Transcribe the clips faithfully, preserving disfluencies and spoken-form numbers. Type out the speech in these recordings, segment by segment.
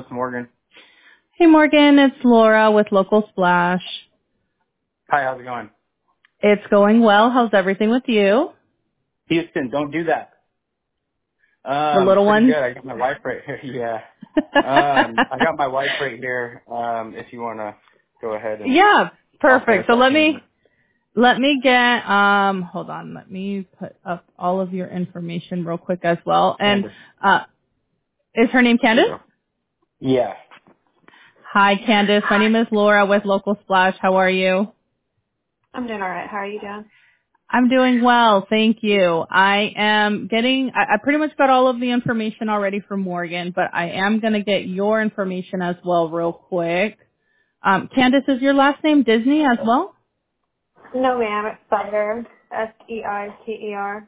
it's Morgan. Hey Morgan, it's Laura with Local Splash. Hi, how's it going? It's going well. How's everything with you? Houston, don't do that. The Um, little pretty one? good. I got my wife right here. Yeah. Um, I got my wife right here. Um, if you want to go ahead and Yeah, talk to her a perfect. So let me second. let me get um hold on, let me put up all of your information real quick as well. And Candace. uh is her name There you Candace? go. Yeah. Hi Candace, my name is Laura with Local Splash. How are you? I'm doing all right. How are you doing? I'm doing well, thank you. I am getting, I, I pretty much got all of the information already from Morgan, but I am going to get your information as well real quick. Um, Candace, is your last name Disney as well? No, ma'am. It's Spider. S E I T E R.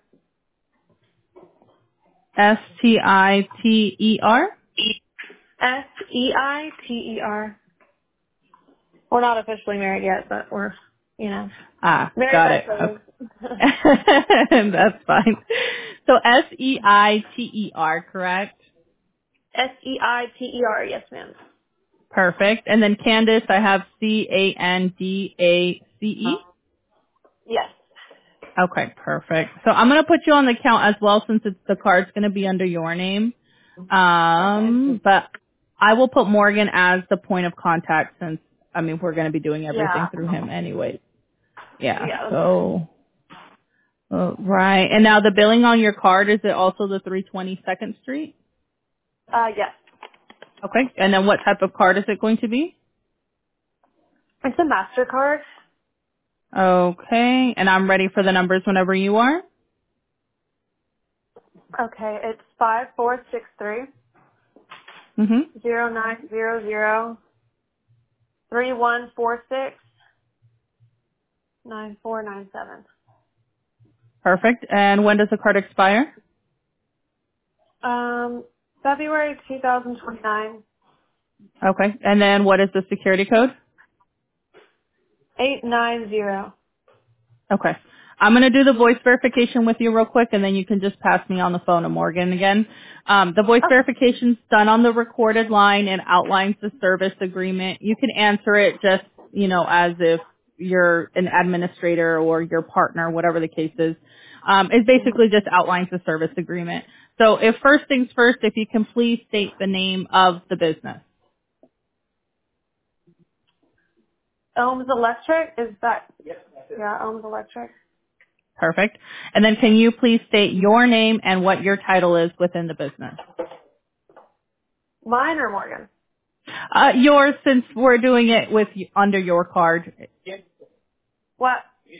S T I T E R? S E I T E R. We're not officially married yet, but we're, you know, Ah, married got by it. code. Okay. That's fine. So S E I T E R, correct? S E I T E R. Yes, ma'am. Perfect. And then Candace, I have C A N D A C E. Yes. Okay, perfect. So I'm gonna put you on the account as well since it's the card's gonna be under your name. Okay. Um, but I will put Morgan as the point of contact since I mean we're gonna be doing everything Yeah. through him anyway. Yeah. Yeah. That's fine. So uh, right. And now the billing on your card, is it also the three twenty Second Street? Uh, yes. Okay. And then what type of card is it going to be? It's a Mastercard. Okay. And I'm ready for the numbers whenever you are. Okay. It's five four six three Mhm. zero nine zero zero three one four six nine four nine seven. Perfect. And when does the card expire? Um, February two thousand twenty nine. Okay. And then what is the security code? Eight nine zero. Okay. I'm going to do the voice verification with you real quick, and then you can just pass me on the phone to Morgan again. Um, the voice Okay. verification's done on the recorded line and outlines the service agreement. You can answer it just, you know, as if you're an administrator or your partner, whatever the case is. Um, it basically just outlines the service agreement. So if first things first, if you can please state the name of the business. Ohms Electric, is that? Yeah, Ohms Electric. Perfect. And then can you please state your name and what your title is within the business? Mine or Morgan? Uh, yours, since we're doing it with under your card. What?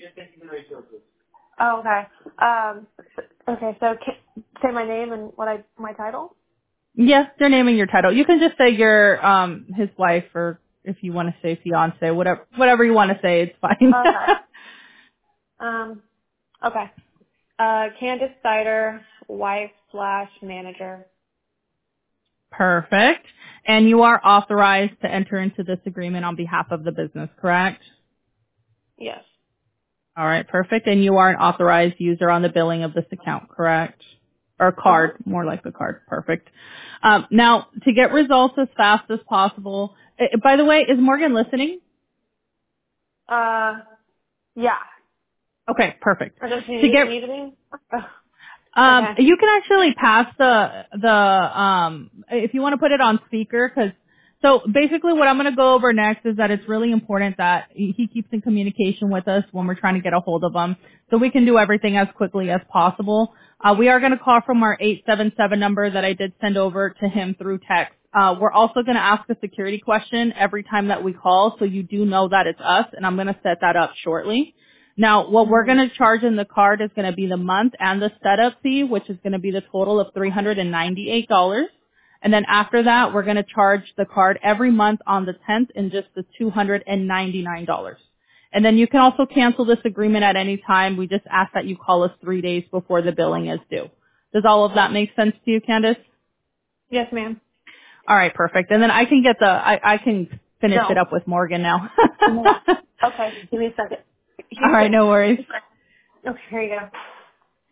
Oh, okay. Um, okay, so can, say my name and what I, my title? Yes, your name and your title. You can just say you're um his wife, or if you want to say fiance, whatever whatever you want to say, it's fine. Okay. Um, okay. Uh, Candace Sider, wife slash manager. Perfect. And you are authorized to enter into this agreement on behalf of the business, correct? Yes. All right, perfect. And you are an authorized user on the billing of this account, correct? Or Uh-huh. card, more like a card. Perfect. Um, now, to get results as fast as possible, eh, by the way, is Morgan listening? Uh, yeah. Okay, perfect. Or does she To need, get, need me? um, Okay. you can actually pass the the um, if you want to put it on speaker, because so basically what I'm going to go over next is that it's really important that he he keeps in communication with us when we're trying to get a hold of him, so we can do everything as quickly as possible. Uh, we are going to call from our eight seven seven number that I did send over to him through text. Uh, we're also going to ask a security question every time that we call, so you do know that it's us, and I'm going to set that up shortly. Now, what we're Mm-hmm. going to charge in the card is going to be the month and the setup fee, which is going to be the total of three hundred ninety-eight dollars. And then after that, we're going to charge the card every month on the tenth in just the two hundred ninety-nine dollars. And then you can also cancel this agreement at any time. We just ask that you call us three days before the billing is due. Does all of that make sense to you, Candace? Yes, ma'am. All right, perfect. And then I can get the, I, I can finish it No. up with Morgan now. No. Okay, give me a second. All right, Houston. no worries. Okay, here you go.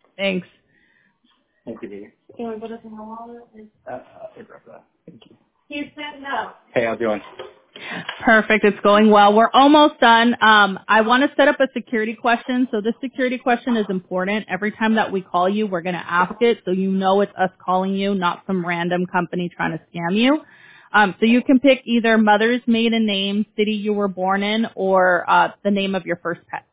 Thanks. Thank you, dear. You want to put this in the wallet? Uh, uh, Thank you. He said no. Hey, how you doing? Perfect. It's going well. We're almost done. Um, I want to set up a security question. So this security question is important. Every time that we call you, we're going to ask it so you know it's us calling you, not some random company trying to scam you. Um, so you can pick either mother's maiden name, city you were born in, or uh, the name of your first pet.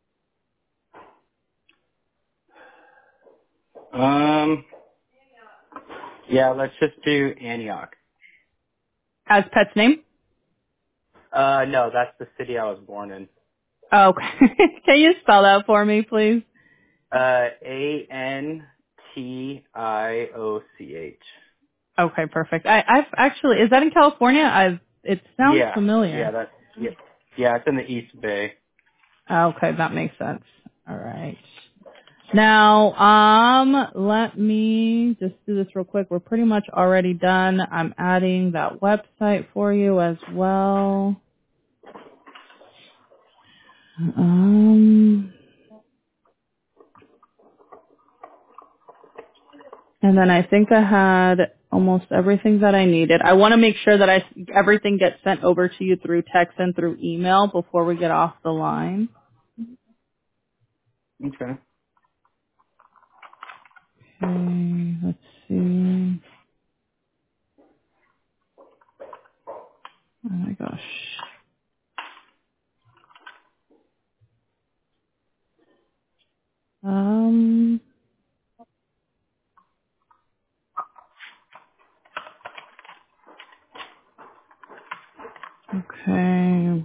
Um, yeah, let's just do Antioch. As pet's name? Uh, no, that's the city I was born in. Okay. Can you spell that for me, please? Uh, A N T I O C H. Okay, perfect. I, I've actually, is that in California? I've, it sounds Yeah, yeah, familiar. that's, yeah, yeah, it's in the East Bay. Okay, that makes sense. All right. Now, um, let me just do this real quick. We're pretty much already done. I'm adding that website for you as well. Um, and then I think I had almost everything that I needed. I want to make sure that I everything gets sent over to you through text and through email before we get off the line. Okay. Okay, let's see. Oh my gosh. Um, okay.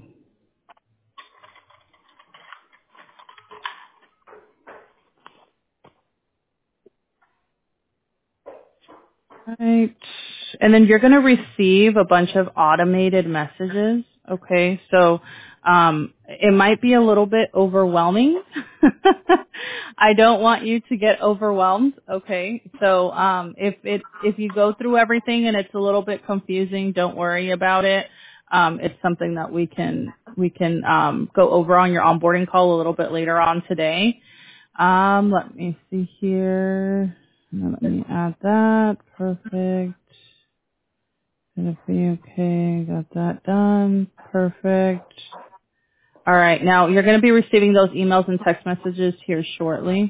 Right. And then you're going to receive a bunch of automated messages. Okay. So, um, it might be a little bit overwhelming. I don't want you to get overwhelmed. Okay. So, um, if it, if you go through everything and it's a little bit confusing, don't worry about it. Um, it's something that we can, we can, um, go over on your onboarding call a little bit later on today. Um, let me see here. Now let me add that. Perfect. Gonna be okay. Got that done. Perfect. All right. Now you're going to be receiving those emails and text messages here shortly.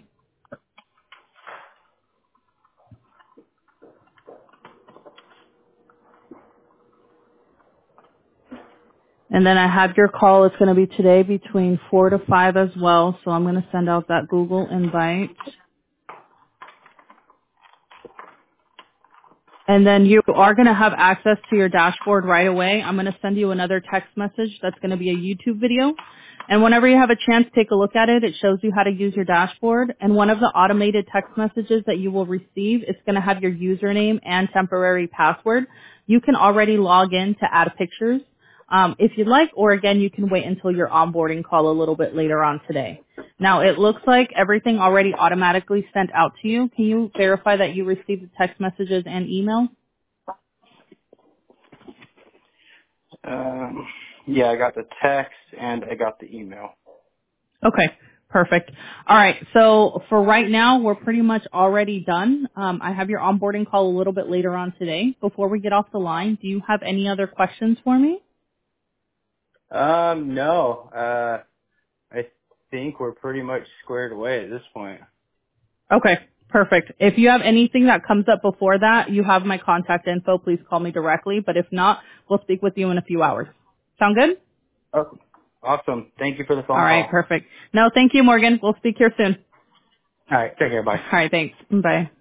And then I have your call. It's going to be today between four to five as well. So I'm going to send out that Google invite. And then you are going to have access to your dashboard right away. I'm going to send you another text message that's going to be a YouTube video. And whenever you have a chance, take a look at it. It shows you how to use your dashboard. And one of the automated text messages that you will receive is going to have your username and temporary password. You can already log in to add pictures um, if you'd like, or again, you can wait until your onboarding call a little bit later on today. Now, it looks like everything already automatically sent out to you. Can you verify that you received the text messages and email? Um, yeah, I got the text and I got the email. Okay, perfect. All right, so for right now, we're pretty much already done. Um, I have your onboarding call a little bit later on today. Before we get off the line, do you have any other questions for me? Um, no, uh, I think we're pretty much squared away at this point. Okay, perfect. If you have anything that comes up before that, you have my contact info. Please call me directly. But if not, we'll speak with you in a few hours. Sound good? Oh, awesome. Thank you for the All phone right, call. perfect. No, thank you, Morgan. We'll speak here soon. All right, take care. Bye. All right, thanks. Bye.